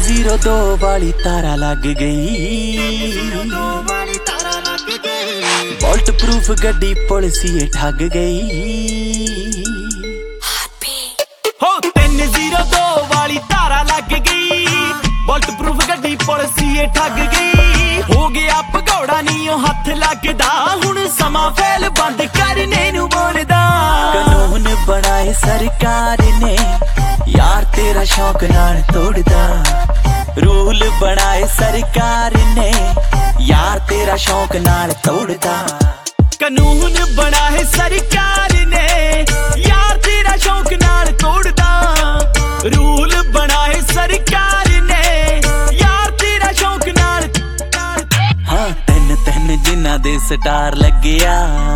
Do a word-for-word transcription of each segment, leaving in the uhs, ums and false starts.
Zero ਦੋ ਵਾਲੀ ਤਾਰਾ ਲੱਗ ਗਈ, ਬੁਲਟ ਪ੍ਰੂਫ ਗੱਡੀ ਪੁਲਿਸੀਏ ਠੱਗ ਗਈ। ਹੋ ਤਿੰਨ ਜ਼ੀਰੋ ਦੋ ਵਾਲੀ ਤਾਰਾ ਲੱਗ ਗਈ, ਬੁਲਟ ਪ੍ਰੂਫ ਗੱਡੀ ਪੁਲਿਸੀਏ ਠੱਗ ਗਈ। ਹੋ ਗਿਆ ਭਗੌੜਾ ਨੀ ਉਹ ਹੱਥ ਲੱਗਦਾ, ਹੁਣ ਸਮਾਂ ਫੈਲ ਬੰਦ ਕਰਨੇ ਨੂੰ ਬੋਲਦਾ। ਕਾਨੂੰਨ ਬਣਾਏ ਸਰਕਾਰ ਨੇ, ਯਾਰ ਤੇਰਾ ਸ਼ੌਕ ਨਾਲ ਤੋੜਦਾ। ਰੂਲ ਬਣਾਏ ਸਰਕਾਰ ਨੇ, ਯਾਰ ਤੇਰਾ ਸ਼ੌਕ ਨਾਲ ਤੋੜਦਾ। ਕਾਨੂੰਨ ਬਣਾਏ ਸਰਕਾਰ ਨੇ, ਯਾਰ ਤੇਰਾ ਸ਼ੌਕ ਨਾਲ ਤੋੜਦਾ। ਰੂਲ ਬਣਾਏ ਸਰਕਾਰ ਨੇ, ਯਾਰ ਤੇਰਾ ਸ਼ੌਕ ਨਾਲ। ਹਾਂ ਤਿੰਨ ਤਿੰਨ ਜਿਨ੍ਹਾਂ ਦੇ ਸਟਾਰ ਲੱਗਿਆ,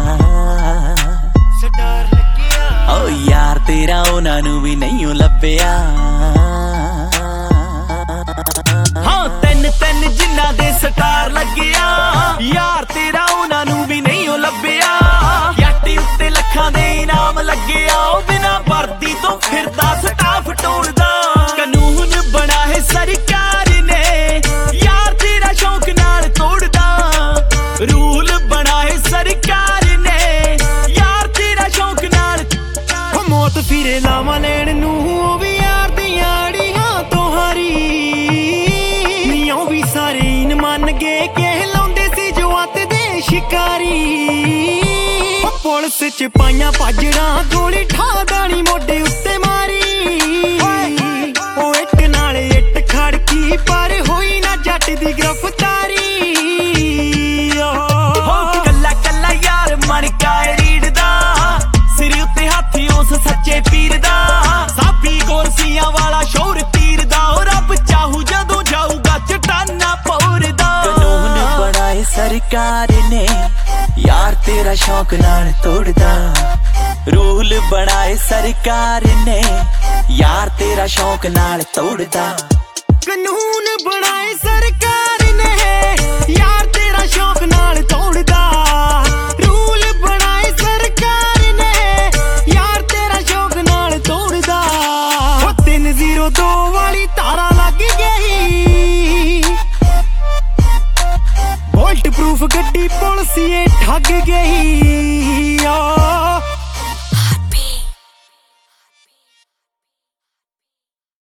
ਸਟਾਰ ਲੱਗਿਆ। ਓ ਯਾਰ ਤੇਰਾ ਉਹਨਾਂ ਨੂੰ ਵੀ ਨਹੀਂ ਲੱਭਿਆ। ਹਾਂ ਤਿੰਨ ਤਿੰਨ ਜਿਨ੍ਹਾਂ ਦੇ ਸਟਾਰ ਲੱਗਿਆ, ਯਾਰ ਤੇਰਾ ਉਹਨਾਂ ਨੂੰ ਵੀ ਨਹੀਂ ਲੱਭਿਆ। ਜੱਟ ਉੱਤੇ ਲੱਖਾਂ ਦੇ ਇਨਾਮ ਲੱਗਿਆ, ਉਹ ਬਿਨਾਂ ਵਰਦੀ ਤੋਂ ਫਿਰਦਾ ਸਟਾਫ ਟੋਲਦਾ। ਕਾਨੂੰਨ ਬਣਾਏ ਸਰਕਾਰ ਨੇ, ਯਾਰ ਤੇਰਾ ਸ਼ੌਕ ਨਾਲ ਤੋੜਦਾ। ਰੂਲ ਬਣਾਏ ਸਰਕਾਰ ਨੇ, ਯਾਰ ਤੇਰਾ ਸ਼ੌਕ ਨਾਲ। ਮੌਤ ਫਿਰੇ ਲਾਵਾਂ ਲੈਣ ਨੂੰ, ਉਹ ਵੀ ਯਾਰ ਦੀਆਂ ਆੜੀਆਂ ਤੋਂ ਹਾਰੀ। ਨੀ ਉਹ ਵੀ ਸਾਰੇ ਇਨ ਮੰਨ ਗਏ, ਕਹਿਲਾਉਂਦੇ ਸੀ ਜੋ ਅੱਤ ਦੇ ਸ਼ਿਕਾਰੀ। ਪੁਲਿਸ ਚ ਪਾਈਆਂ ਭਾਜੜਾਂ, ਗੋਲੀ ਠਾ ਦਾਣੀ ਮੋਢੇ ਉੱਤੇ ਮਾਰੀ। ਉਹ ਇੱਟ ਨਾਲ ਇੱਟ ਖੜਕੀ, ਪਰ ਹੋਈ ਨਾ ਜੱਟ ਦੀ ਗ੍ਰਿਫਤਾਰੀ। ਕੱਲਾ ਕੱਲਾ ਯਾਰ ਮਨ ਕਾਇ ਰੀੜਦਾ, ਸਿਰ ਉੱਤੇ ਹਾਥੀ ਉਸ ਸੱਚੇ ਪੀਰ ਦਾ। ਸਾਬੀ ਗੋਰਸੀਆਂ ਵਾਲਾ ਸ਼ੋਰ ਤੀਰਦਾ, ਉਹ ਰੱਬ ਚਾਹੂ ਜਦੋਂ ਜਾਊਗਾ ਚਟਾਨਾ ਪੌਰਦਾ। ਕਾਨੂੰਨ ਬਣਾਏ ਸਰਕਾਰ ਨੇ, ਯਾਰ ਤੇਰਾ ਸ਼ੌਕ ਨਾਲ ਤੋੜਦਾ। ਰੂਲ ਬਣਾਏ ਸਰਕਾਰ ਨੇ, ਯਾਰ ਤੇਰਾ ਸ਼ੌਕ ਨਾਲ ਤੋੜਦਾ। ਕਾਨੂੰਨ